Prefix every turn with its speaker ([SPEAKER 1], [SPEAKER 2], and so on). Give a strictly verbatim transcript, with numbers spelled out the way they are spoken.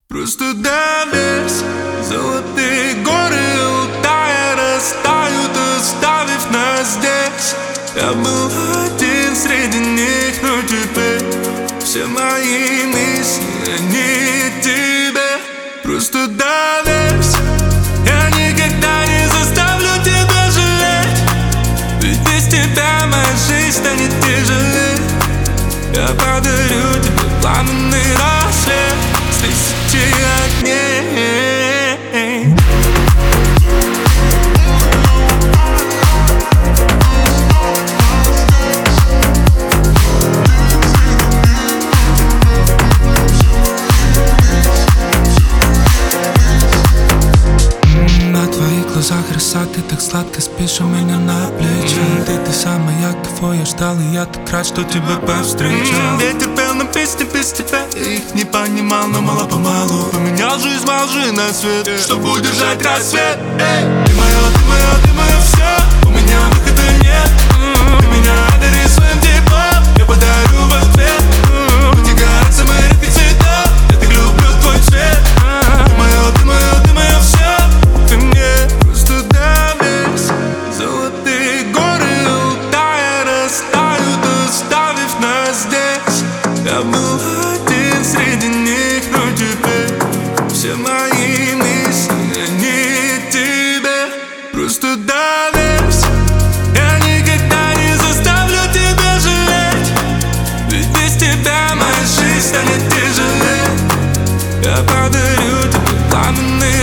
[SPEAKER 1] Просто доверься, золотые горы улетая растают, оставив нас здесь. Я был один среди них, но теперь все мои мысли, они тебе. Просто доверься, я никогда не заставлю тебя жалеть, ведь без тебя моя жизнь станет тяжелее. Я подарю тебе пламенный рассвет с тысячи огней.
[SPEAKER 2] На твоих глазах роса, ты так сладко спишь у меня на плечи. Ты ты самая, кого я ждал, и я так рад, что тебя повстречал.
[SPEAKER 1] Ветер пел на песни без тебя, я их не понимал, но мало-помалу поменял жизнь во лжи на свет, чтобы удержать рассвет. Эй, ты моя, ты моя, ты моя все, у меня выхода нет. Ты меня одари своим теплом, я подарю в ответ. Пути горят самые редкие цвета, я так люблю твой цвет. Ты моя, ты моя, ты моя все, ты мне просто доверься. Золотые горы улетая растают, оставив нас здесь. Я был один среди них, но теперь все мои мысли, они тебе. Просто доверься, я никогда не заставлю тебя жалеть, ведь без тебя моя жизнь станет тяжелее. Я подарю тебе пламенный